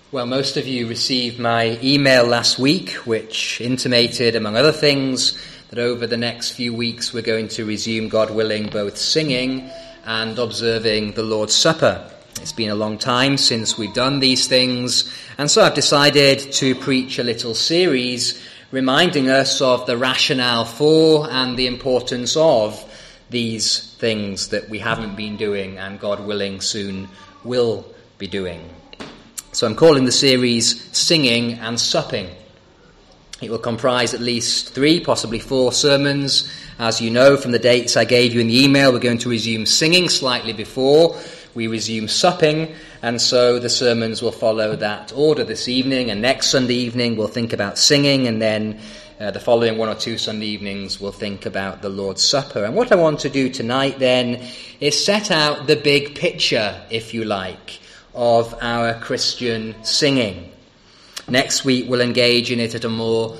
Well, most of you received my email last week, which intimated, among other things, that over the next few weeks we're going to resume, God willing, both singing and observing the Lord's Supper. It's been a long time since we've done these things, and so I've decided to preach a little series reminding us of the rationale for and the importance of these things that we haven't been doing and, God willing, soon will be doing. So I'm calling the series Singing and Supping. It will comprise at least 3, possibly 4 sermons. As you know from the dates I gave you in the email, we're going to resume singing slightly before we resume supping, and so the sermons will follow that order this evening, and next Sunday evening we'll think about singing, and then the following 1 or 2 Sunday evenings we'll think about the Lord's Supper. And what I want to do tonight then is set out the big picture, if you like, of our Christian singing. Next week we'll engage with it at a more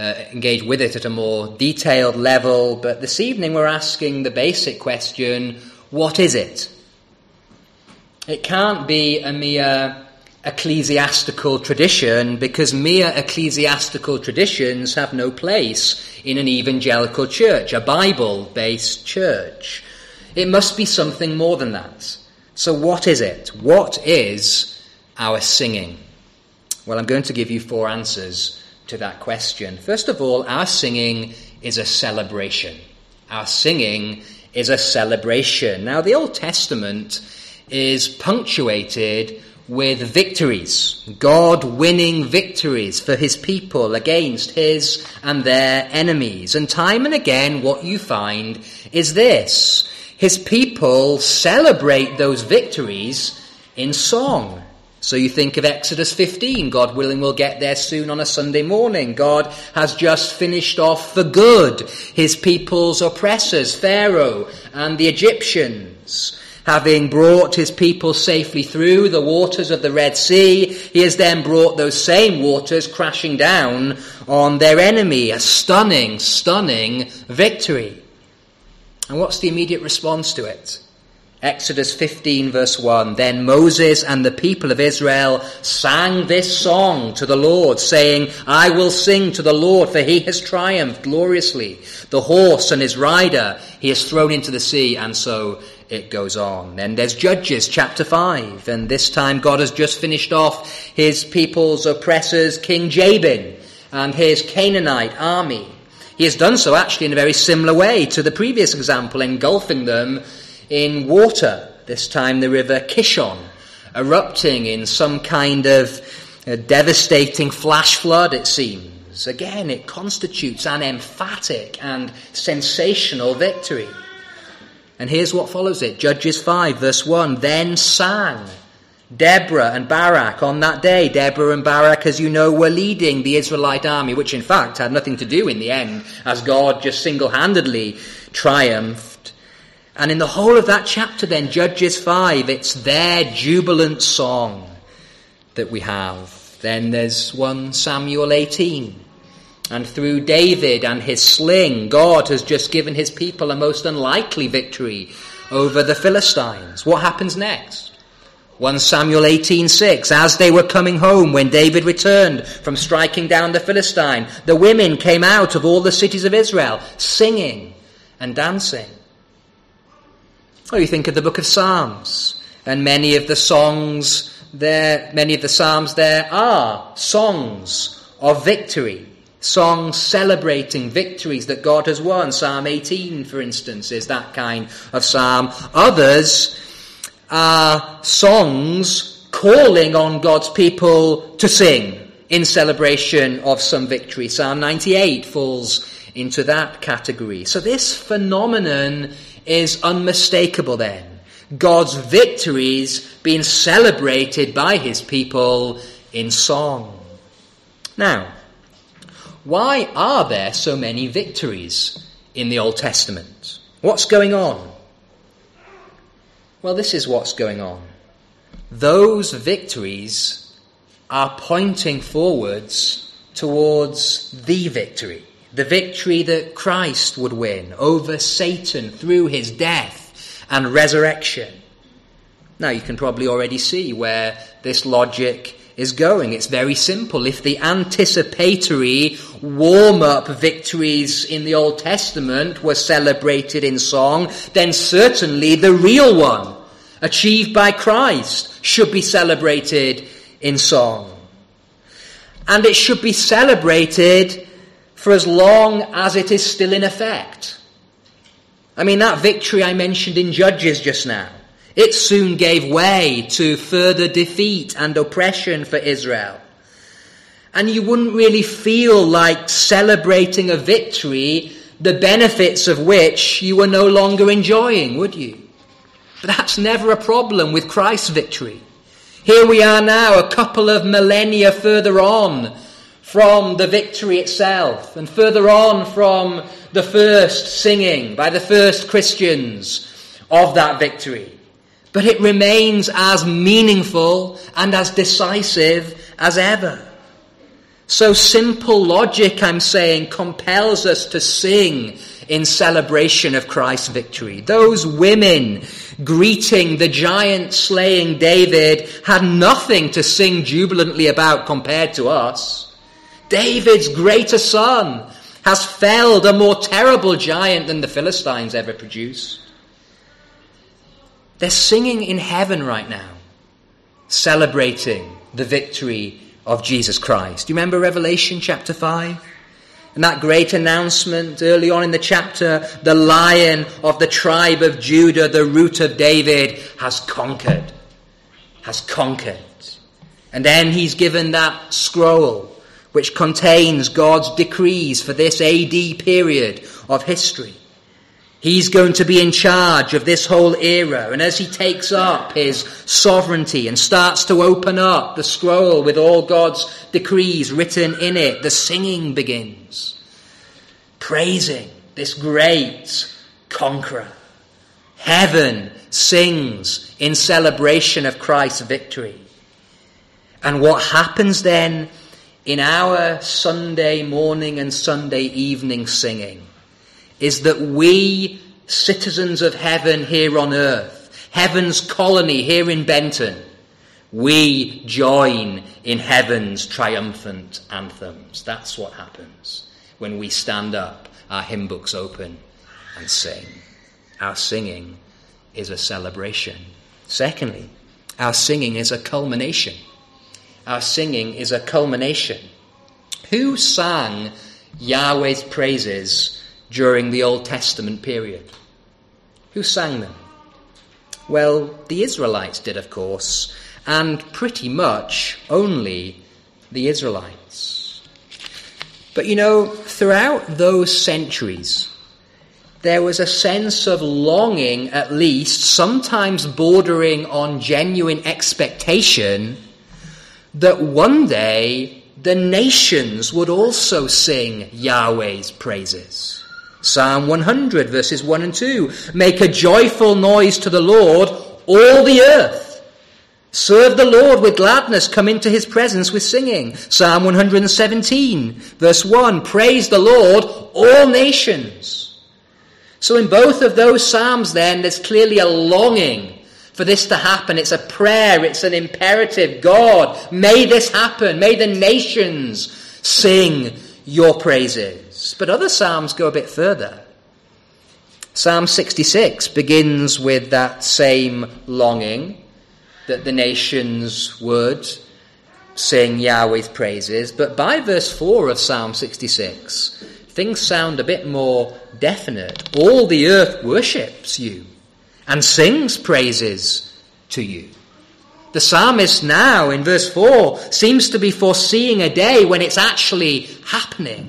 detailed level, but this evening we're asking the basic question: what is it? It can't be a mere ecclesiastical tradition, because mere ecclesiastical traditions have no place in an evangelical church, a Bible-based church. It must be something more than that. So what is it? What is our singing? Well, I'm going to give you 4 answers to that question. First of all, our singing is a celebration. Our singing is a celebration. Now, the Old Testament is punctuated with victories, God winning victories for his people against his and their enemies. And time and again, what you find is this: his people celebrate those victories in song. So you think of Exodus 15, God willing we'll get there soon on a Sunday morning. God has just finished off for good his people's oppressors, Pharaoh and the Egyptians. Having brought his people safely through the waters of the Red Sea, he has then brought those same waters crashing down on their enemy. A stunning, stunning victory. And what's the immediate response to it? Exodus 15 verse 1, "Then Moses and the people of Israel sang this song to the Lord, saying, I will sing to the Lord, for he has triumphed gloriously. The horse and his rider he has thrown into the sea," and so it goes on. Then there's Judges chapter 5, and this time God has just finished off his people's oppressors, King Jabin, and his Canaanite army. He has done so actually in a very similar way to the previous example, engulfing them in water, this time the river Kishon, erupting in some kind of devastating flash flood, it seems. Again, it constitutes an emphatic and sensational victory. And here's what follows it. Judges 5 verse 1, "Then sang Deborah and Barak on that day." Deborah and Barak, as you know, were leading the Israelite army, which in fact had nothing to do in the end, as God just single-handedly triumphed. And in the whole of that chapter then, Judges 5, it's their jubilant song that we have. Then there's 1 Samuel 18. And through David and his sling, God has just given his people a most unlikely victory over the Philistines. What happens next? 1 Samuel 18:6, "As they were coming home, when David returned from striking down the Philistine, the women came out of all the cities of Israel, singing and dancing." Or you think of the book of Psalms, and many of the psalms there are songs of victory, songs celebrating victories that God has won. Psalm 18, for instance, is that kind of psalm. Others are songs calling on God's people to sing in celebration of some victory. Psalm 98 falls into that category. So this phenomenon is unmistakable then. God's victories being celebrated by his people in song. Now, why are there so many victories in the Old Testament? What's going on? Well, this is what's going on. Those victories are pointing forwards towards the victory that Christ would win over Satan through his death and resurrection. Now, you can probably already see where this logic is going. It's very simple. If the anticipatory warm-up victories in the Old Testament were celebrated in song, then certainly the real one, achieved by Christ, should be celebrated in song. And it should be celebrated for as long as it is still in effect. I mean, that victory I mentioned in Judges just now, it soon gave way to further defeat and oppression for Israel. And you wouldn't really feel like celebrating a victory, the benefits of which you were no longer enjoying, would you? But that's never a problem with Christ's victory. Here we are now, a couple of millennia further on from the victory itself, and further on from the first singing by the first Christians of that victory. But it remains as meaningful and as decisive as ever. So simple logic, I'm saying, compels us to sing in celebration of Christ's victory. Those women greeting the giant slaying David had nothing to sing jubilantly about compared to us. David's greater son has felled a more terrible giant than the Philistines ever produced. They're singing in heaven right now, celebrating the victory of Jesus Christ. Do you remember Revelation chapter 5? And that great announcement early on in the chapter, the Lion of the tribe of Judah, the Root of David, has conquered. And then he's given that scroll which contains God's decrees for this AD period of history. He's going to be in charge of this whole era. And as he takes up his sovereignty and starts to open up the scroll with all God's decrees written in it, the singing begins, praising this great conqueror. Heaven sings in celebration of Christ's victory. And what happens then in our Sunday morning and Sunday evening singing is that we, citizens of heaven here on earth, heaven's colony here in Benton, we join in heaven's triumphant anthems. That's what happens when we stand up, our hymn books open, and sing. Our singing is a celebration. Secondly, our singing is a culmination. Our singing is a culmination. Who sang Yahweh's praises during the Old Testament period? Who sang them? Well, the Israelites did, of course, and pretty much only the Israelites. But throughout those centuries, there was a sense of longing, at least, sometimes bordering on genuine expectation, that one day the nations would also sing Yahweh's praises. Psalm 100, verses 1 and 2. Make a joyful noise to the Lord, all the earth. Serve the Lord with gladness. Come into his presence with singing. Psalm 117, verse 1. Praise the Lord, all nations. So in both of those psalms then, there's clearly a longing for this to happen. It's a prayer. It's an imperative. God, may this happen. May the nations sing your praises. But other psalms go a bit further. Psalm 66 begins with that same longing that the nations would sing Yahweh's praises. But by verse 4 of Psalm 66, things sound a bit more definite. All the earth worships you and sings praises to you. The psalmist now, in verse 4, seems to be foreseeing a day when it's actually happening.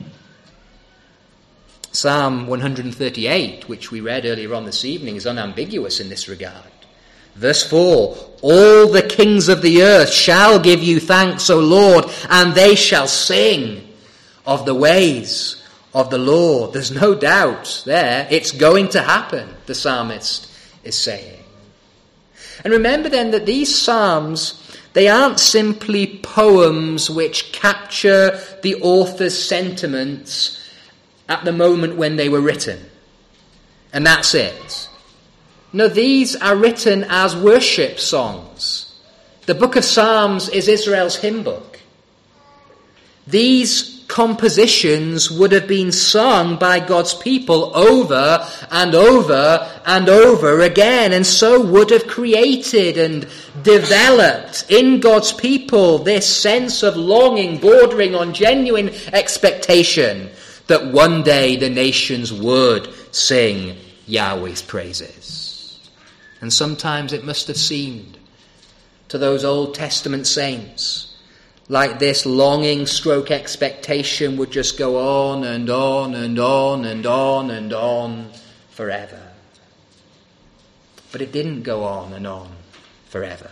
Psalm 138, which we read earlier on this evening, is unambiguous in this regard. Verse 4, all the kings of the earth shall give you thanks, O Lord, and they shall sing of the ways of the Lord. There's no doubt there. It's going to happen, the psalmist is saying. And remember then that these psalms, they aren't simply poems which capture the author's sentiments at the moment when they were written. And that's it. No, these are written as worship songs. The book of Psalms is Israel's hymn book. These compositions would have been sung by God's people over and over and over again, and so would have created and developed in God's people this sense of longing bordering on genuine expectation that one day the nations would sing Yahweh's praises. And sometimes it must have seemed to those Old Testament saints like this longing stroke expectation would just go on and on and on and on and on forever. But it didn't go on and on forever.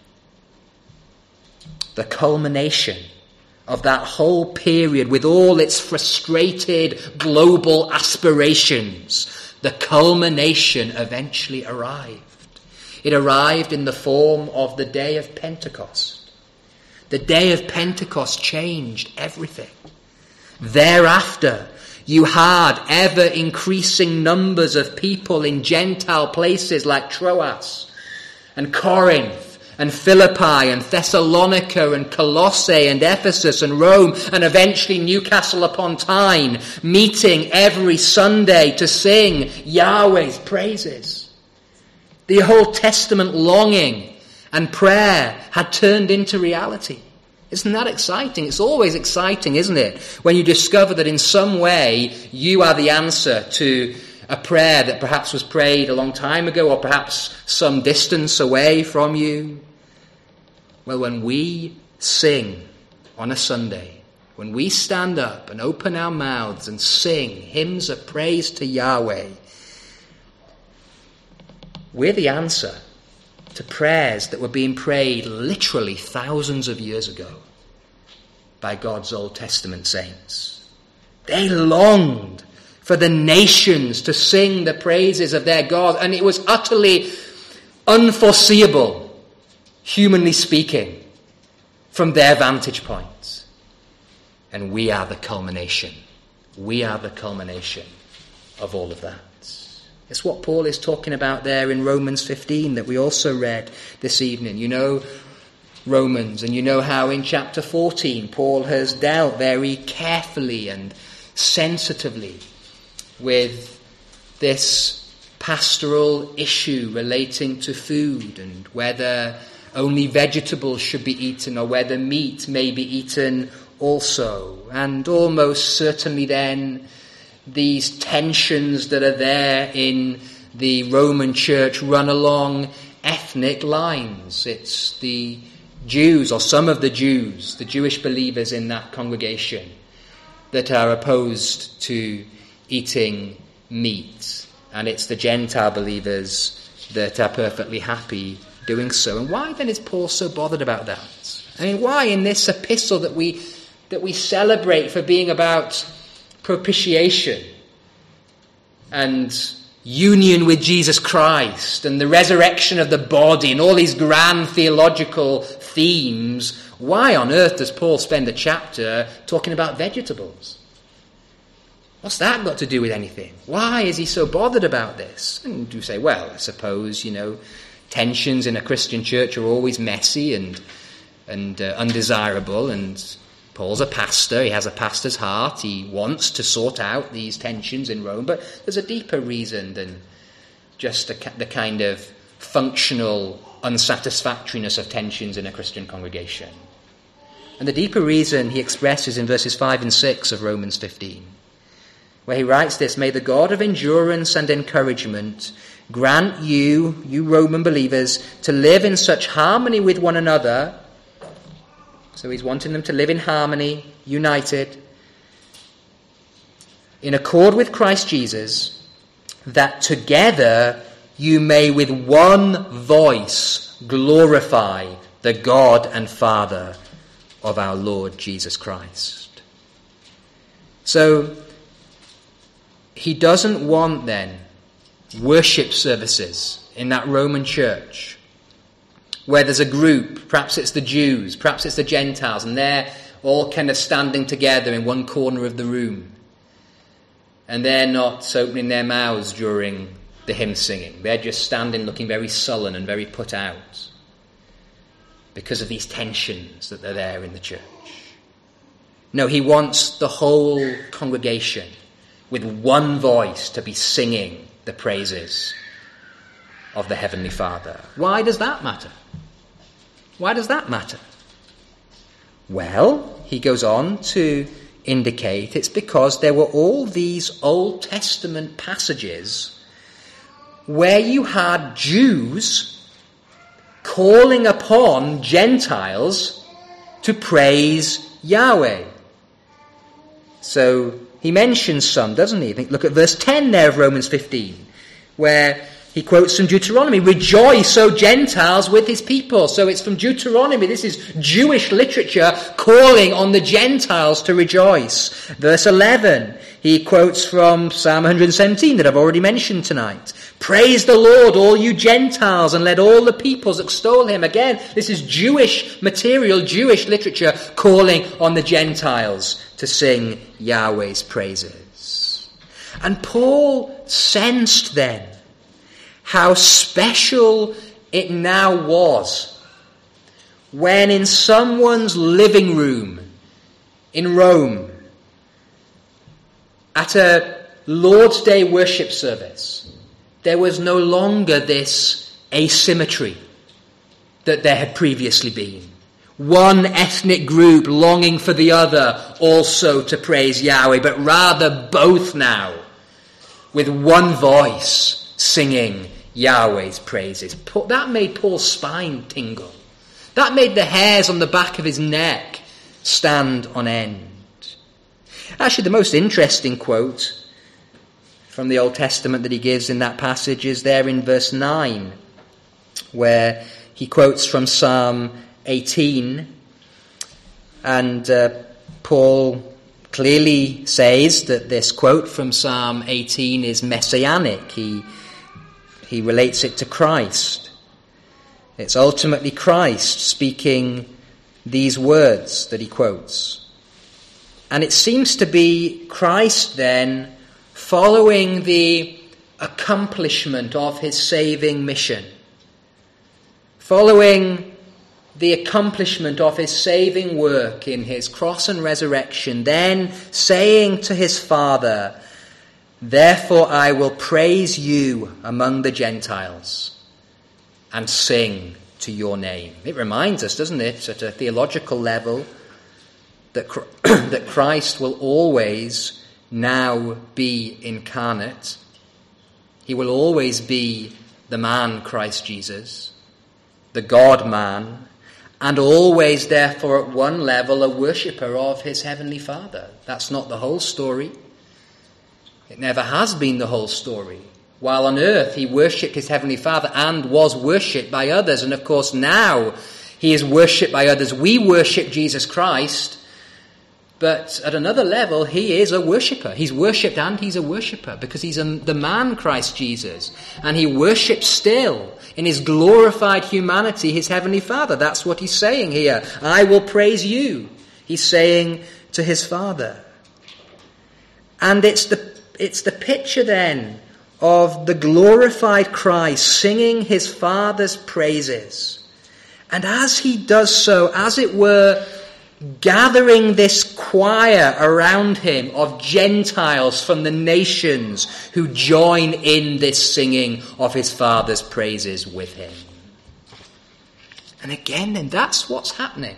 The culmination of that whole period with all its frustrated global aspirations, the culmination eventually arrived. It arrived in the form of the day of Pentecost. The day of Pentecost changed everything. Thereafter, you had ever-increasing numbers of people in Gentile places like Troas and Corinth and Philippi and Thessalonica and Colossae and Ephesus and Rome and eventually Newcastle upon Tyne, meeting every Sunday to sing Yahweh's praises. The Old Testament longing and prayer had turned into reality. Isn't that exciting? It's always exciting, isn't it? When you discover that in some way you are the answer to a prayer that perhaps was prayed a long time ago or perhaps some distance away from you. Well, when we sing on a Sunday, when we stand up and open our mouths and sing hymns of praise to Yahweh, we're the answer to prayers that were being prayed literally thousands of years ago by God's Old Testament saints. They longed for the nations to sing the praises of their God, and it was utterly unforeseeable, humanly speaking, from their vantage point. And we are the culmination. We are the culmination of all of that. It's what Paul is talking about there in Romans 15 that we also read this evening. You know Romans, and you know how in chapter 14 Paul has dealt very carefully and sensitively with this pastoral issue relating to food and whether only vegetables should be eaten or whether meat may be eaten also. And almost certainly then these tensions that are there in the Roman church run along ethnic lines. It's the Jews, or some of the Jews, the Jewish believers in that congregation, that are opposed to eating meat. And it's the Gentile believers that are perfectly happy doing so. And why then is Paul so bothered about that? I mean, why in this epistle that we celebrate for being about propitiation and union with Jesus Christ and the resurrection of the body and all these grand theological themes, why on earth does Paul spend a chapter talking about vegetables? What's that got to do with anything? Why is he so bothered about this? And you say, well, I suppose, tensions in a Christian church are always messy and undesirable, and Paul's a pastor, he has a pastor's heart, he wants to sort out these tensions in Rome, but there's a deeper reason than just the kind of functional unsatisfactoriness of tensions in a Christian congregation. And the deeper reason he expresses in verses 5 and 6 of Romans 15, where he writes this: "May the God of endurance and encouragement grant you Roman believers, to live in such harmony with one another." So he's wanting them to live in harmony, united, in accord with Christ Jesus, that together you may with one voice glorify the God and Father of our Lord Jesus Christ. So he doesn't want then worship services in that Roman church where there's a group, perhaps it's the Jews, perhaps it's the Gentiles, and they're all kind of standing together in one corner of the room. And they're not opening their mouths during the hymn singing. They're just standing looking very sullen and very put out. because of these tensions that are there in the church. No, he wants the whole congregation with one voice to be singing the praises of the Heavenly Father. Why does that matter? Why does that matter? Well, he goes on to indicate it's because there were all these Old Testament passages where you had Jews calling upon Gentiles to praise Yahweh. So he mentions some, doesn't he? Look at verse 10 there of Romans 15, where he quotes from Deuteronomy, "Rejoice, O Gentiles, with his people." So it's from Deuteronomy. This is Jewish literature calling on the Gentiles to rejoice. Verse 11, he quotes from Psalm 117 that I've already mentioned tonight. "Praise the Lord, all you Gentiles, and let all the peoples extol him." Again, this is Jewish material, Jewish literature calling on the Gentiles to sing Yahweh's praises. And Paul sensed then how special it now was when in someone's living room in Rome at a Lord's Day worship service, there was no longer this asymmetry that there had previously been. One ethnic group longing for the other also to praise Yahweh, but rather both now with one voice singing Yahweh's praises. That made Paul's spine tingle. That made the hairs on the back of his neck stand on end. Actually, the most interesting quote from the Old Testament that he gives in that passage is there in verse 9, where he quotes from Psalm 18, and Paul clearly says that this quote from Psalm 18 is messianic. He relates it to Christ. It's ultimately Christ speaking these words that he quotes. And it seems to be Christ then following the accomplishment of his saving mission, following the accomplishment of his saving work in his cross and resurrection, then saying to his Father, "Therefore I will praise you among the Gentiles and sing to your name." It reminds us, doesn't it, at a theological level, that that Christ will always now be incarnate. He will always be the man Christ Jesus, the God-man, and always, therefore, at one level, a worshipper of his heavenly Father. That's not the whole story. It never has been the whole story. While on earth, he worshipped his heavenly Father and was worshipped by others. And of course, now he is worshipped by others. We worship Jesus Christ. But at another level, he is a worshipper. He's worshipped and he's a worshipper because he's the man Christ Jesus. And he worships still in his glorified humanity his heavenly Father. That's what he's saying here. "I will praise you," he's saying to his Father. And it's the picture then of the glorified Christ singing his Father's praises. And as he does so, as it were, gathering this choir around him of Gentiles from the nations who join in this singing of his Father's praises with him. And again, then, that's what's happening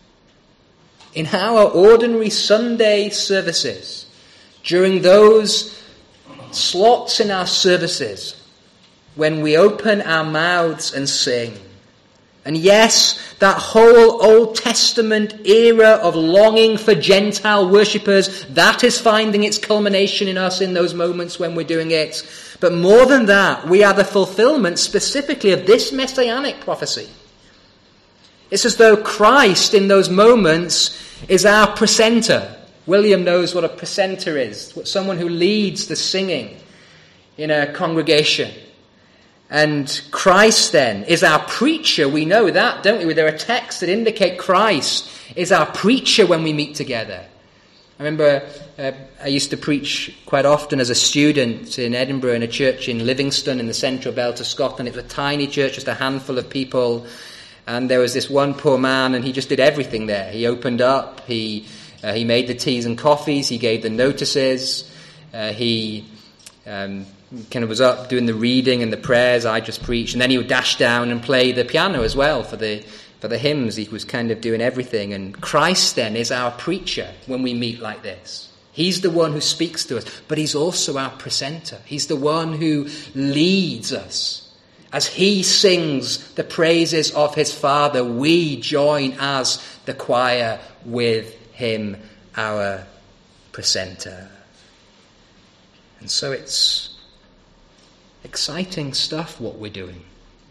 in our ordinary Sunday services. During those slots in our services when we open our mouths and sing. And yes, that whole Old Testament era of longing for Gentile worshippers, that is finding its culmination in us in those moments when we're doing it. But more than that, we are the fulfillment specifically of this messianic prophecy. It's as though Christ in those moments is our precentor. William knows what a precentor is, someone who leads the singing in a congregation. And Christ then is our preacher. We know that, don't we? There are texts that indicate Christ is our preacher when we meet together. I remember I used to preach quite often as a student in Edinburgh in a church in Livingston in the central belt of Scotland. It was a tiny church, just a handful of people. And there was this one poor man, and he just did everything there. He opened up, he made the teas and coffees, he gave the notices, he kind of was up doing the reading and the prayers I just preached, and then he would dash down and play the piano as well for the hymns. He was kind of doing everything. And Christ then is our preacher when we meet like this. He's the one who speaks to us, but he's also our presenter. He's the one who leads us. As he sings the praises of his Father, we join as the choir with him, our presenter. And so it's exciting stuff what we're doing.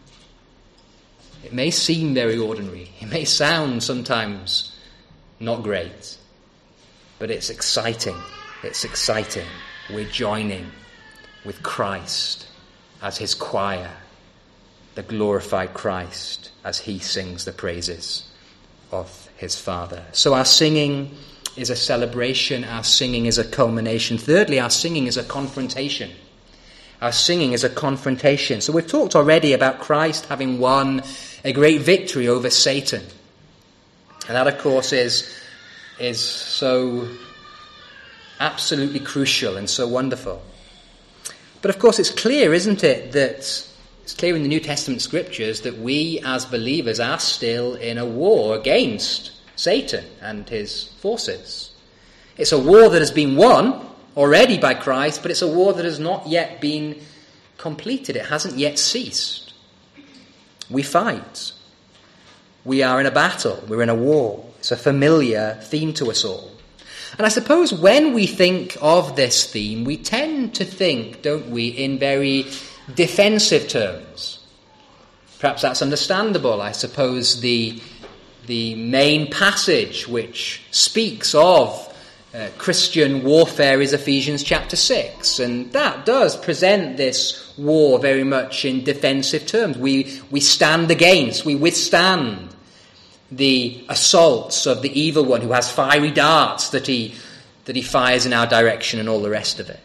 It may seem very ordinary. It may sound sometimes not great. But it's exciting. It's exciting. We're joining with Christ as his choir, the glorified Christ, as he sings the praises of his Father. So our singing is a celebration. Our singing is a culmination. Thirdly, our singing is a confrontation. Our singing is a confrontation. So we've talked already about Christ having won a great victory over Satan. And that, of course, is so absolutely crucial and so wonderful. But of course it's clear, isn't it, that it's clear in the New Testament scriptures that we as believers are still in a war against Satan and his forces. It's a war that has been won already by Christ, but it's a war that has not yet been completed. It hasn't yet ceased. We fight. We are in a battle. We're in a war. It's a familiar theme to us all. And I suppose when we think of this theme, we tend to think, don't we, in very defensive terms. Perhaps that's understandable. I suppose the main passage which speaks of Christian warfare is Ephesians chapter 6. And that does present this war very much in defensive terms. We stand against, we withstand the assaults of the evil one who has fiery darts that he fires in our direction and all the rest of it.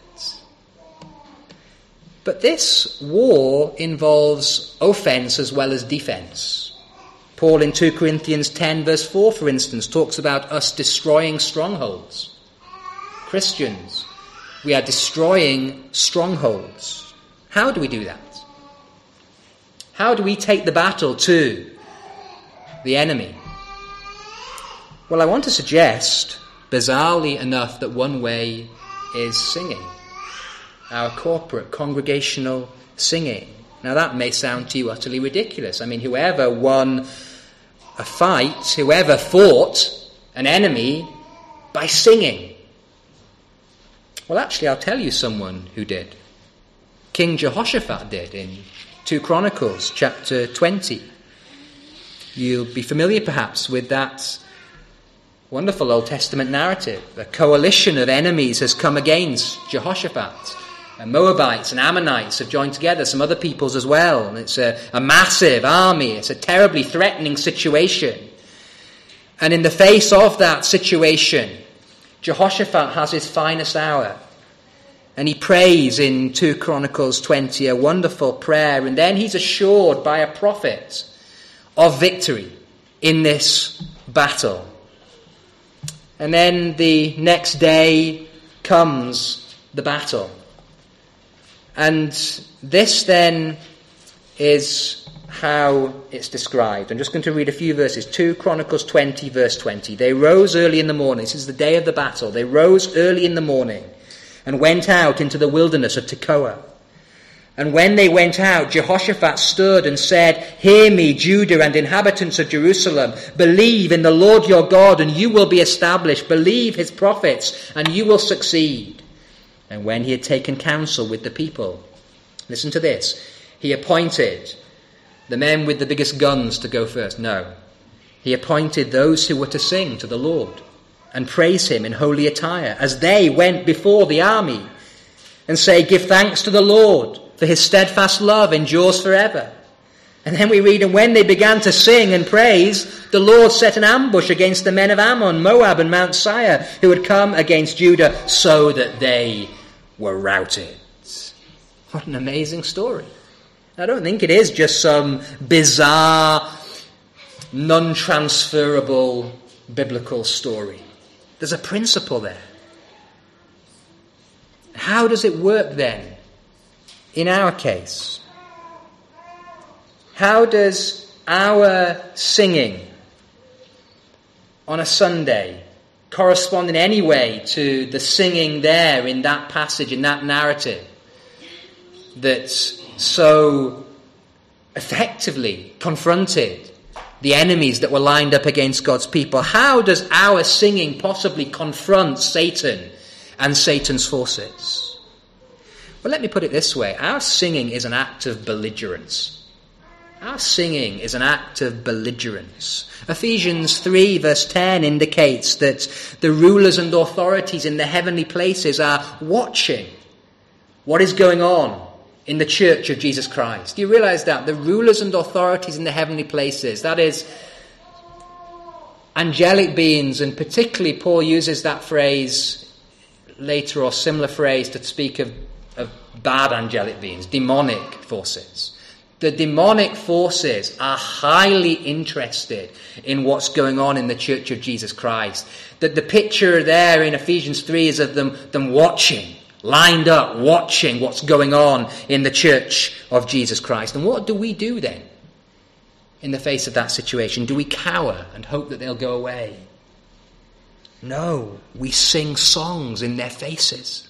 But this war involves offense as well as defense. Paul in 2 Corinthians 10 verse 4, for instance, talks about us destroying strongholds. Christians, we are destroying strongholds. How do we do that? How do we take the battle to the enemy? Well, I want to suggest, bizarrely enough, that one way is singing. Our corporate, congregational singing. Now that may sound to you utterly ridiculous. I mean, whoever won a fight, whoever fought an enemy by singing? Well, actually, I'll tell you someone who did. King Jehoshaphat did in 2 Chronicles chapter 20. You'll be familiar perhaps with that wonderful Old Testament narrative. A coalition of enemies has come against Jehoshaphat. And Moabites and Ammonites have joined together, some other peoples as well. And it's a massive army. It's a terribly threatening situation. And in the face of that situation, Jehoshaphat has his finest hour. And he prays in 2 Chronicles 20, a wonderful prayer. And then he's assured by a prophet of victory in this battle. And then the next day comes the battle. And this then is how it's described. I'm just going to read a few verses. 2 Chronicles 20, verse 20. They rose early in the morning. This is the day of the battle. They rose early in the morning and went out into the wilderness of Tekoa. And when they went out, Jehoshaphat stood and said, "Hear me, Judah and inhabitants of Jerusalem. Believe in the Lord your God, and you will be established. Believe his prophets, and you will succeed." And when he had taken counsel with the people, listen to this, he appointed the men with the biggest guns to go first. No. He appointed those who were to sing to the Lord and praise him in holy attire as they went before the army and say, "Give thanks to the Lord, for his steadfast love endures forever." And then we read, and when they began to sing and praise, the Lord set an ambush against the men of Ammon, Moab, and Mount Seir, who had come against Judah, so that they were routed. What an amazing story. I don't think it is just some bizarre non-transferable biblical story. There's a principle there. How does it work then in our case? How does our singing on a Sunday correspond in any way to the singing there in that passage, in that narrative, that's so effectively confronted the enemies that were lined up against God's people? How does our singing possibly confront Satan and Satan's forces? Well, let me put it this way. Our singing is an act of belligerence. Our singing is an act of belligerence. Ephesians 3 verse 10 indicates that the rulers and authorities in the heavenly places are watching what is going on in the church of Jesus Christ. Do you realize that? The rulers and authorities in the heavenly places, that is, angelic beings, and particularly Paul uses that phrase later, or similar phrase, to speak of bad angelic beings, demonic forces. The demonic forces are highly interested in what's going on in the church of Jesus Christ. That the picture there in Ephesians 3 is of them watching, lined up, watching what's going on in the church of Jesus Christ. And what do we do then in the face of that situation? Do we cower and hope that they'll go away? No, we sing songs in their faces.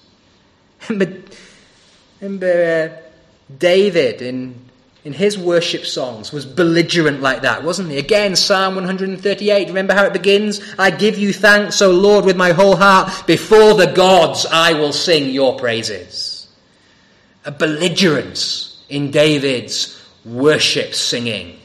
Remember David in his worship songs was belligerent like that, wasn't he? Again, Psalm 138, remember how it begins? I give you thanks, O Lord, with my whole heart. Before the gods I will sing your praises. A belligerence in David's worship singing.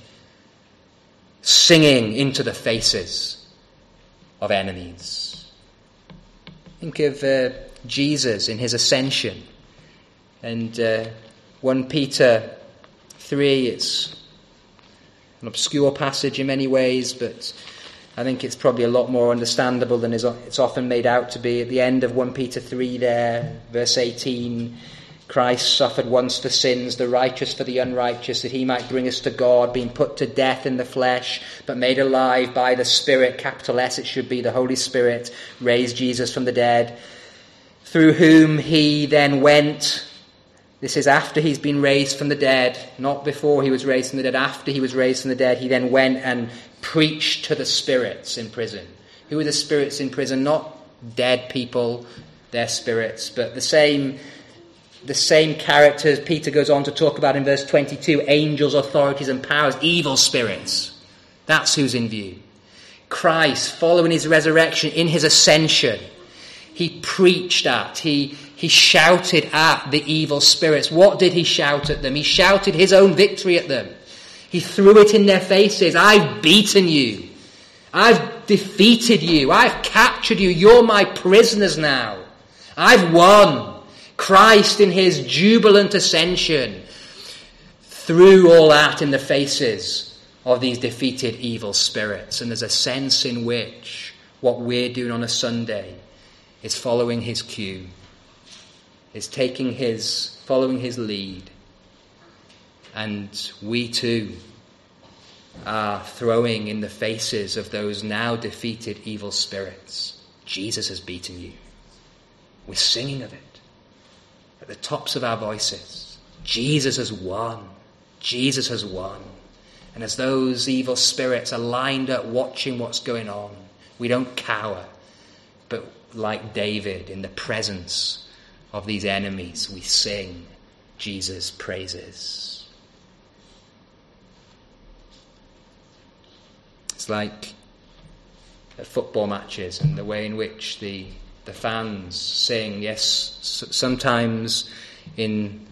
Singing into the faces of enemies. Think of Jesus in his ascension. And 1 Peter 3, it's an obscure passage in many ways, but I think it's probably a lot more understandable than it's often made out to be. At the end of 1 Peter 3 there, verse 18, Christ suffered once for sins, the righteous for the unrighteous, that he might bring us to God, being put to death in the flesh, but made alive by the Spirit, capital S it should be, the Holy Spirit, raised Jesus from the dead, through whom he then went. This is after he's been raised from the dead, not before he was raised from the dead. After he was raised from the dead, he then went and preached to the spirits in prison. Who are the spirits in prison? Not dead people, they're spirits, but the same characters Peter goes on to talk about in verse 22, angels, authorities and powers, evil spirits. That's who's in view. Christ, following his resurrection, in his ascension, he preached at, he shouted at the evil spirits. What did he shout at them? He shouted his own victory at them. He threw it in their faces. I've beaten you. I've defeated you. I've captured you. You're my prisoners now. I've won. Christ in his jubilant ascension threw all that in the faces of these defeated evil spirits. And there's a sense in which what we're doing on a Sunday is following his cue, is following his lead. And we too are throwing in the faces of those now defeated evil spirits, Jesus has beaten you. We're singing of it at the tops of our voices. Jesus has won. Jesus has won. And as those evil spirits are lined up watching what's going on, we don't cower, but like David, in the presence of these enemies, we sing Jesus' praises. It's like at football matches and the way in which the fans sing, yes, sometimes in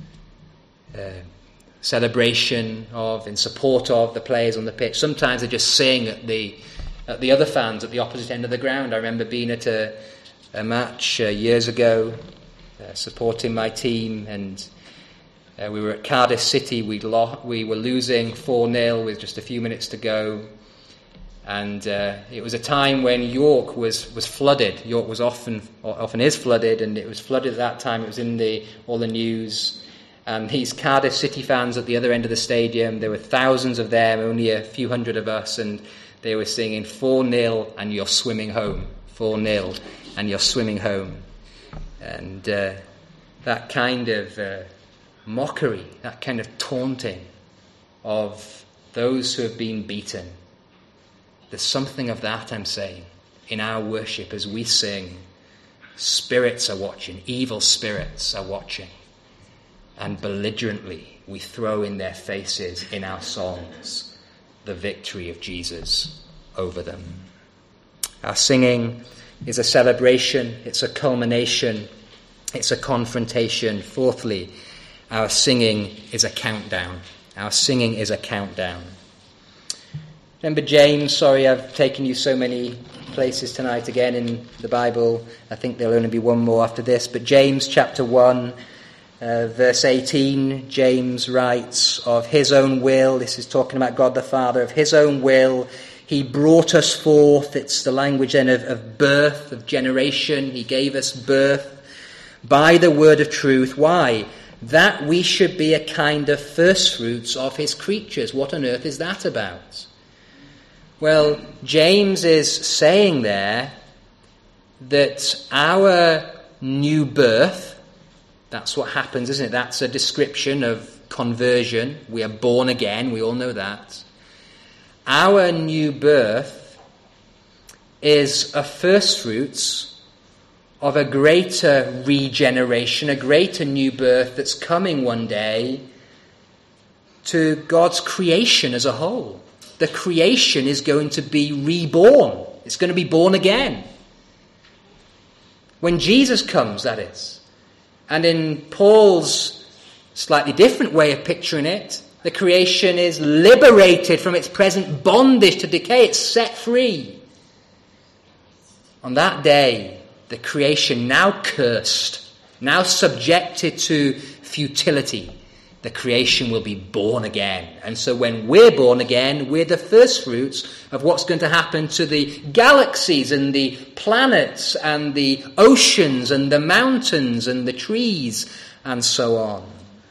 celebration of, in support of the players on the pitch. Sometimes they just sing at the other fans at the opposite end of the ground. I remember being at a match years ago, supporting my team, and we were at Cardiff City. We were losing 4-0 with just a few minutes to go, and it was a time when York was flooded. York was often is flooded, and it was flooded at that time. It was in all the news, And these Cardiff City fans at the other end of the stadium, there were thousands of them, only a few hundred of us, and they were singing 4-0 and you're swimming home. 4-0 and you're swimming home. And that kind of mockery, that kind of taunting of those who have been beaten. There's something of that, I'm saying, in our worship as we sing. Spirits are watching, evil spirits are watching. And belligerently we throw in their faces in our songs the victory of Jesus over them. Our singing is a celebration, it's a culmination, it's a confrontation. Fourthly, our singing is a countdown. Our singing is a countdown. Remember James, sorry I've taken you so many places tonight again in the Bible. I think there'll only be one more after this. But James chapter 1, verse 18, James writes, of his own will, this is talking about God the Father, of his own will, he brought us forth. It's the language then of birth, of generation. He gave us birth by the word of truth. Why? That we should be a kind of first fruits of his creatures. What on earth is that about? Well, James is saying there that our new birth, that's what happens, isn't it? That's a description of conversion. We are born again, we all know that. Our new birth is a first fruits of a greater regeneration, a greater new birth that's coming one day to God's creation as a whole. The creation is going to be reborn. It's going to be born again. When Jesus comes, that is. And in Paul's slightly different way of picturing it, the creation is liberated from its present bondage to decay. It's set free. On that day, the creation now cursed, now subjected to futility, the creation will be born again. And so when we're born again, we're the first fruits of what's going to happen to the galaxies and the planets and the oceans and the mountains and the trees and so on.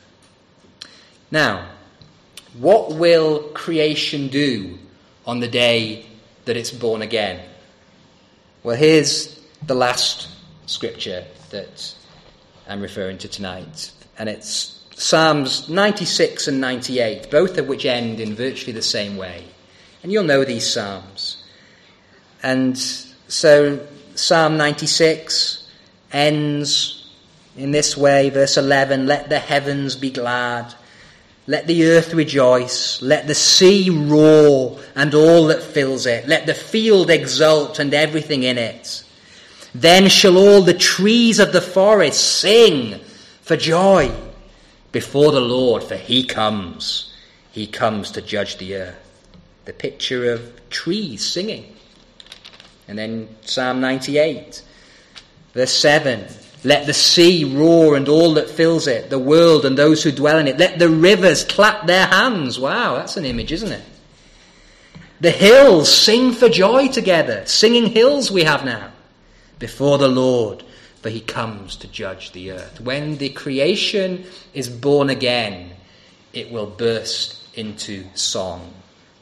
Now, what will creation do on the day that it's born again? Well, here's the last scripture that I'm referring to tonight, and it's Psalms 96 and 98, both of which end in virtually the same way. And you'll know these psalms. And so Psalm 96 ends in this way, verse 11, let the heavens be glad, let the earth rejoice, let the sea roar and all that fills it, let the field exult and everything in it. Then shall all the trees of the forest sing for joy before the Lord, for he comes to judge the earth. The picture of trees singing. And then Psalm 98, verse 7, let the sea roar and all that fills it, the world and those who dwell in it. Let the rivers clap their hands. Wow, that's an image, isn't it? The hills sing for joy together. Singing hills we have now before the Lord, for he comes to judge the earth. When the creation is born again, it will burst into song.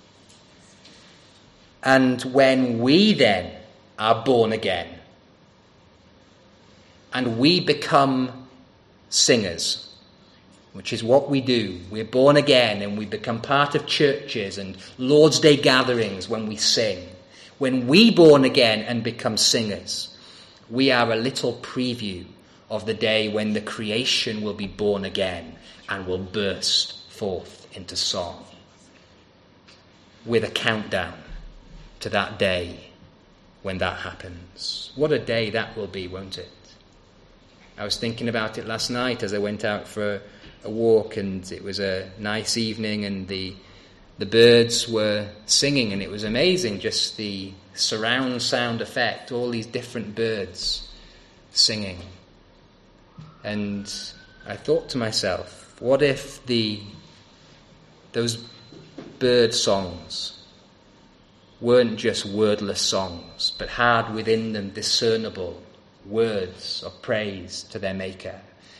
And when we then are born again, and we become singers, which is what we do. We're born again and we become part of churches and Lord's Day gatherings when we sing. When we born again and become singers, we are a little preview of the day when the creation will be born again and will burst forth into song, with a countdown to that day when that happens. What a day that will be, won't it? I was thinking about it last night as I went out for a walk, and it was a nice evening and the birds were singing, and it was amazing, just the surround sound effect, all these different birds singing. And I thought to myself, what if those bird songs weren't just wordless songs, but had within them discernible words of praise to their Maker?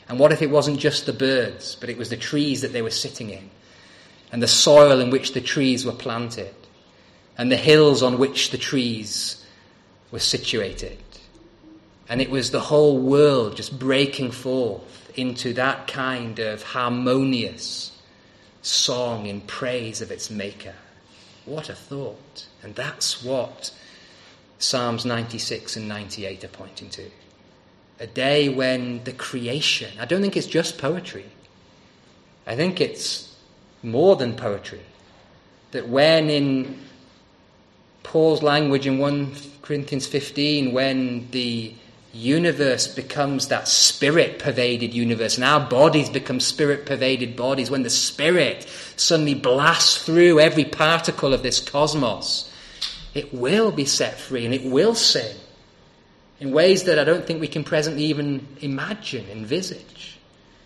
And what if it wasn't just the birds, but it was the trees that they were sitting in, and the soil in which the trees were planted, and the hills on which the trees were situated? And it was the whole world just breaking forth into that kind of harmonious song in praise of its maker. What a thought. And that's what Psalms 96 and 98 are pointing to. A day when the creation, I don't think it's just poetry. I think it's more than poetry. That when in Paul's language in 1 Corinthians 15, when the universe becomes that spirit-pervaded universe, and our bodies become spirit-pervaded bodies, when the Spirit suddenly blasts through every particle of this cosmos, it will be set free and it will sing in ways that I don't think we can presently even imagine, envisage.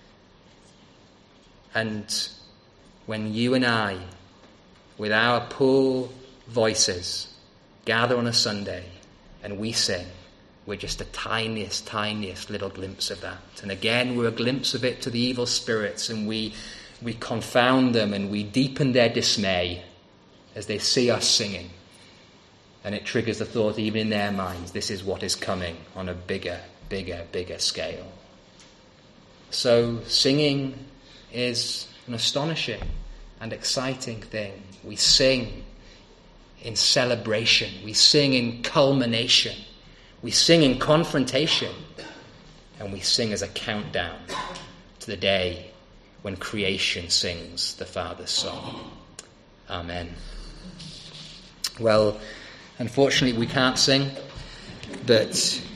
And when you and I, with our poor voices, gather on a Sunday and we sing, we're just the tiniest little glimpse of that. And again, we're a glimpse of it to the evil spirits, and we confound them and we deepen their dismay as they see us singing. And it triggers the thought, even in their minds, this is what is coming on a bigger scale. So singing is an astonishing and exciting thing. We sing in celebration. We sing in culmination. We sing in confrontation, and we sing as a countdown to the day when creation sings the Father's song. Amen. Well, unfortunately we can't sing, but